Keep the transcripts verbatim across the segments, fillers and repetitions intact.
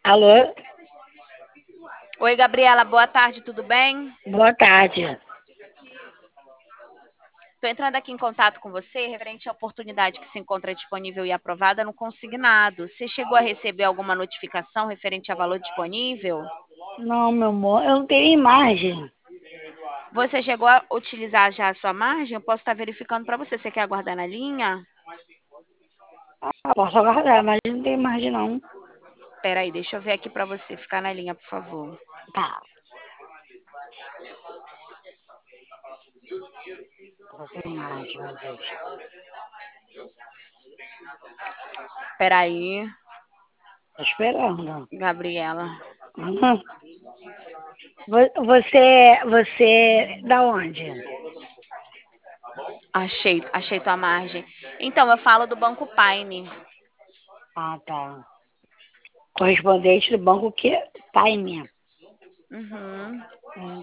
Alô? Oi, Gabriela, boa tarde, tudo bem? Boa tarde. Estou entrando aqui em contato com você referente à oportunidade que se encontra disponível e aprovada no consignado. Você chegou a receber alguma notificação referente a valor disponível? Não, meu amor, eu não tenho imagem. Você chegou a utilizar já a sua margem? Eu posso estar verificando para você. Você quer aguardar na linha? Ah, posso aguardar, mas não tem imagem não. Espera aí, deixa eu ver aqui para você. Ficar na linha, por favor. Tá. Não tem imagem, meu Deus. Espera aí, Tô esperando. Gabriela. Uhum. Vo- Você, você, da onde? Achei, achei tua margem. Então, eu falo do Banco Paine. Ah, tá. Correspondente do banco que? Time. Uhum. Hum.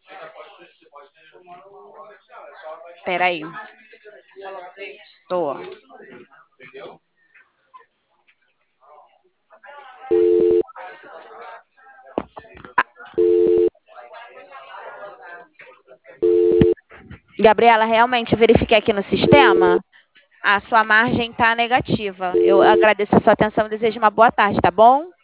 Espera aí. Tô. Gabriela, realmente eu verifiquei aqui no sistema. A sua margem está negativa. Eu agradeço a sua atenção e desejo uma boa tarde, tá bom?